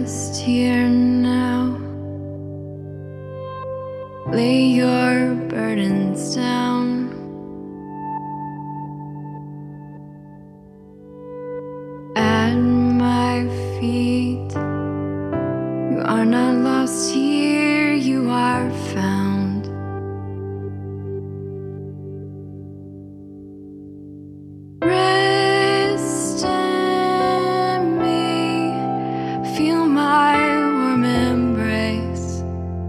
Rest here now. Lay your burdens down. At my feet, you are not lost here, you are found. Rest in me, feel my warm embrace.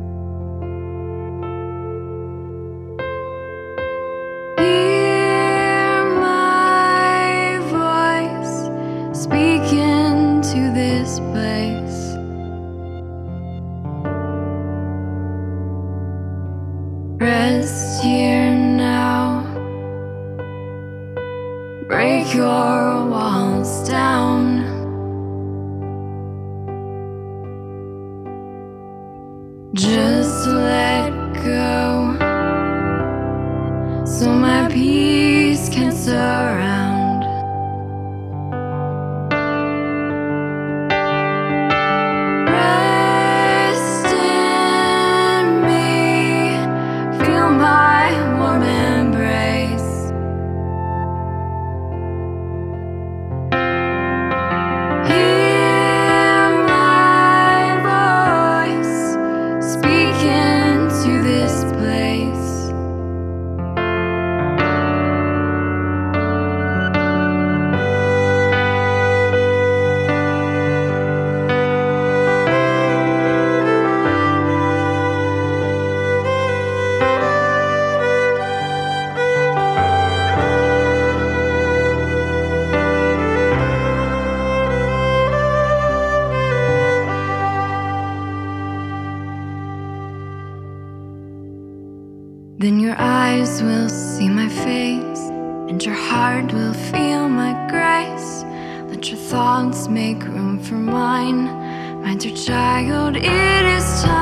Hear my voice speak into this place. Rest here now. Break your walls down. Just let go, so my peace can surround. Rest in me, feel my warm embrace. Hear my voice speak into this place. Then your eyes will see my face, and your heart will feel my grace. Let your thoughts make room for mine. My dear child, it is time.